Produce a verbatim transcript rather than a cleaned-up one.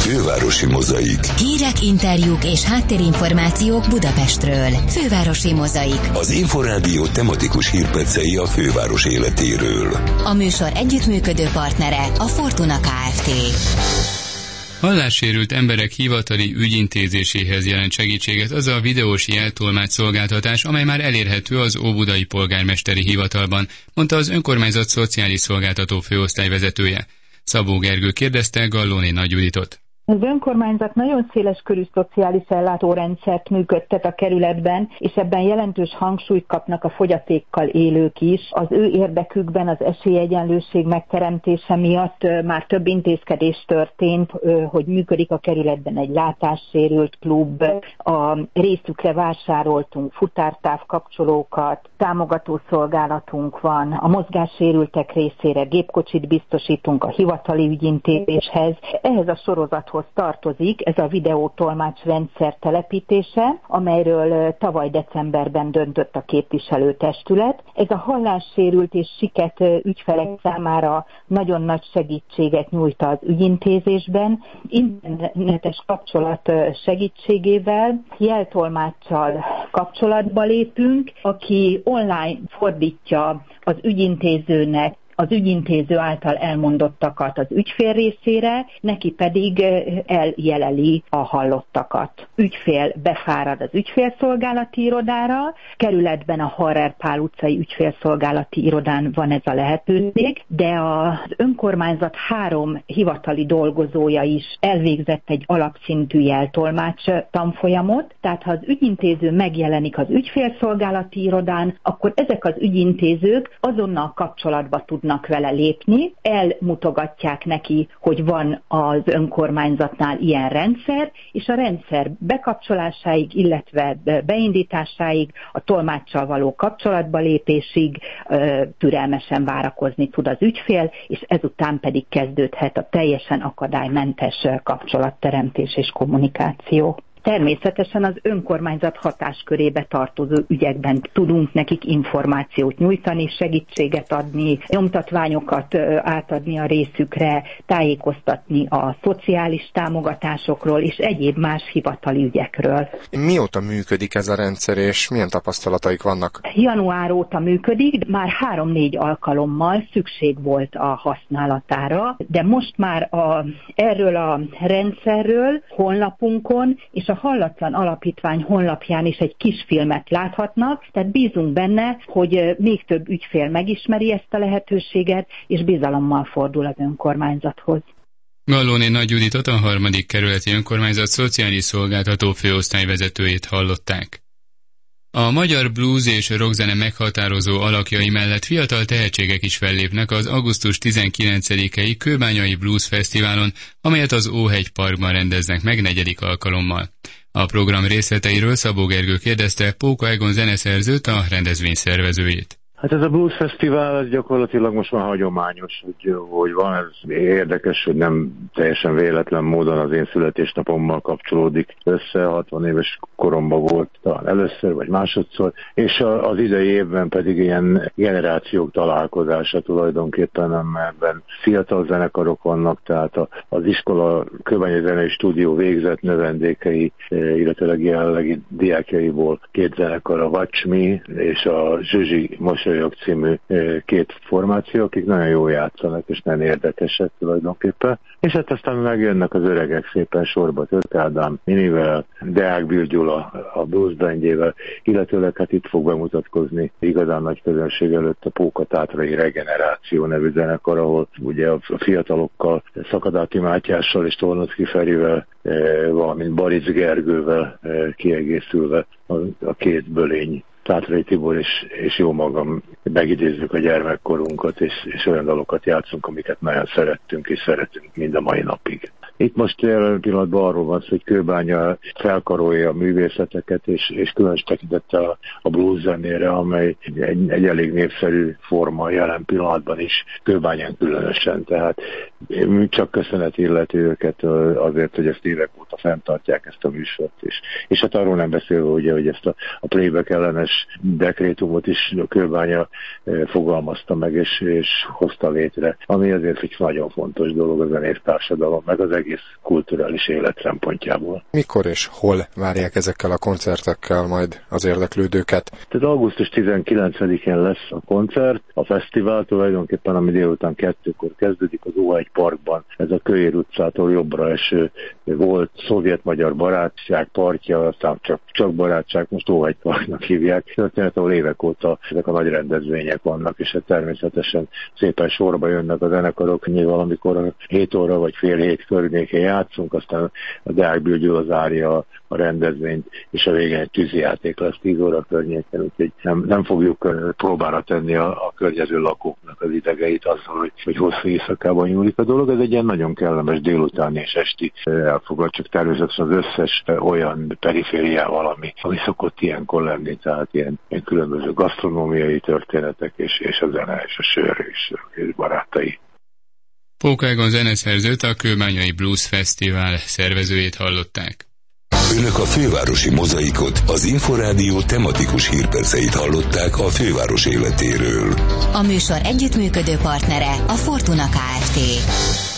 Fővárosi Mozaik. Hírek, interjúk és háttérinformációk Budapestről. Fővárosi Mozaik. Az Inforádió tematikus hírpercei a főváros életéről. A műsor együttműködő partnere a Fortuna Kft. Hallássérült emberek hivatali ügyintézéséhez jelent segítséget az a videós jeltolmács szolgáltatás, amely már elérhető az óbudai polgármesteri hivatalban, mondta az önkormányzat szociális szolgáltató főosztályvezetője. Szabó Gergő kérdezte Gallóné Nagy Juditot. Az önkormányzat nagyon széles körű szociális ellátórendszert működtet a kerületben, és ebben jelentős hangsúlyt kapnak a fogyatékkal élők is. Az ő érdekükben az esélyegyenlőség megteremtése miatt már több intézkedés történt, hogy működik a kerületben egy látássérült klub, a részükre vásároltunk futártávkapcsolókat, támogató szolgálatunk van, a mozgássérültek részére gépkocsit biztosítunk a hivatali ügyintézéshez. Ehhez a sorozathoz tartozik ez a videótolmács rendszer telepítése, amelyről tavaly decemberben döntött a képviselőtestület. Ez a hallássérült és siket ügyfelek számára nagyon nagy segítséget nyújt az ügyintézésben. Internetes kapcsolat segítségével jeltolmáccsal kapcsolatba lépünk, aki online fordítja az ügyintézőnek az ügyintéző által elmondottakat az ügyfél részére, neki pedig eljeleli a hallottakat. Ügyfél befárad az ügyfélszolgálati irodára, kerületben a Harrer Pál utcai ügyfélszolgálati irodán van ez a lehetőség, de az önkormányzat három hivatali dolgozója is elvégzett egy alapszintű jeltolmács tanfolyamot, tehát ha az ügyintéző megjelenik az ügyfélszolgálati irodán, akkor ezek az ügyintézők azonnal kapcsolatba tudnak vele lépni, elmutogatják neki, hogy van az önkormányzatnál ilyen rendszer, és a rendszer bekapcsolásáig, illetve beindításáig, a tolmáccsal való kapcsolatba lépésig türelmesen várakozni tud az ügyfél, és ezután pedig kezdődhet a teljesen akadálymentes kapcsolatteremtés és kommunikáció. Természetesen az önkormányzat hatáskörébe tartozó ügyekben tudunk nekik információt nyújtani, segítséget adni, nyomtatványokat átadni a részükre, tájékoztatni a szociális támogatásokról és egyéb más hivatali ügyekről. Mióta működik ez a rendszer, és milyen tapasztalataik vannak? Január óta működik, már három-négy alkalommal szükség volt a használatára, de most már a, erről a rendszerről honlapunkon és a Hallatlan Alapítvány honlapján is egy kis filmet láthatnak, tehát bízunk benne, hogy még több ügyfél megismeri ezt a lehetőséget, és bizalommal fordul az önkormányzathoz. Gallóné Nagy Juditot, a harmadik kerületi önkormányzat szociális szolgáltató főosztályvezetőjét hallották. A magyar blues és rockzene meghatározó alakjai mellett fiatal tehetségek is fellépnek az augusztus tizenkilencedikei Kőbányai Blues Fesztiválon, amelyet az Óhegy Parkban rendeznek meg negyedik alkalommal. A program részleteiről Szabó Gergő kérdezte Póka Egon zeneszerzőt, a rendezvény szervezőjét. Hát ez a Blues Fesztivál ez gyakorlatilag most már hagyományos, hogy, hogy van. Ez érdekes, hogy nem teljesen véletlen módon az én születésnapommal kapcsolódik össze. hatvan éves koromban volt talán először vagy másodszor, és az idei évben pedig ilyen generációk találkozása tulajdonképpen, amelyben fiatal zenekarok vannak, tehát az iskola Kőbányai Zenei Stúdió végzett növendékei, illetőleg jelenlegi diákjaiból két zenekar, a Watch Me és a Zsuzsi Mosolyog című két formáció, akik nagyon jól játszanak, és nagyon érdekesek tulajdonképpen. És hát aztán megjönnek az öregek szépen sorba, Tört Ádám Minivel, Deák Bill Gyula a blues bandjével, illetőleg hát itt fog bemutatkozni igazán nagy közönség előtt a Póka Tátrai Regeneráció nevű zenekar, ahol ugye a fiatalokkal, Szakadáti Mátyással és Tornocki Ferivel, valamint Baric Gergővel kiegészülve a két bölény, Tátrai Tibor és, és jó magam megidézzük a gyermekkorunkat, és, és olyan dalokat játszunk, amiket nagyon szerettünk és szeretünk mind a mai napig. Itt most jelen pillanatban arról van szó, hogy Kőbánya felkarolja a művészeteket, és, és különös tekintettel a, a blues zenére, amely egy, egy elég népszerű forma jelen pillanatban is, Kőbányán különösen. Tehát csak köszönet illeti őket azért, hogy ezt évek óta fenntartják ezt a műsort. És, és hát arról nem beszélve, ugye, hogy ezt a, a playback ellenes dekrétumot is a Kőbánya fogalmazta meg, és, és hozta létre, ami azért egy nagyon fontos dolog a zenész társadalom, meg az egész egész kulturális élet szempontjából. Mikor és hol várják ezekkel a koncertekkel majd az érdeklődőket? Tehát augusztus tizenkilencedikén lesz a koncert, a fesztivál tulajdonképpen, ami délután kettőkor kezdődik az o egy Parkban. Ez a Kőér utcától jobbra eső volt szovjet-magyar barátság partja, aztán csak, csak barátság, most o egy Parknak hívják. Történet, ahol évek óta ezek a nagy rendezvények vannak, és hát természetesen szépen sorba jönnek a zenekarok. Nyilván valamikor hét óra vagy fél hét környékén játszunk, aztán a Deák Gyula zárja a rendezvényt, és a végén egy tűzijáték lesz tíz óra környéken, úgyhogy nem, nem fogjuk próbára tenni a, a környező lakóknak az idegeit azzal, hogy, hogy hosszú éjszakában nyúlik a dolog. Ez egy ilyen nagyon kellemes délutáni és esti elfoglalt, csak természetesen az összes olyan perifériával, ami, ami szokott ilyenkor lenni, tehát ilyen, ilyen különböző gasztronómiai történetek, és, és a zene, és a sör, és, és barátai. Pók Ágon zeneszerzőt, a Kőbányai Blues Fesztivál szervezőjét hallották. Önök a fővárosi mozaikot, az Inforádió tematikus hírperceit hallották a főváros életéről. A műsor együttműködő partnere a Fortuna Kft.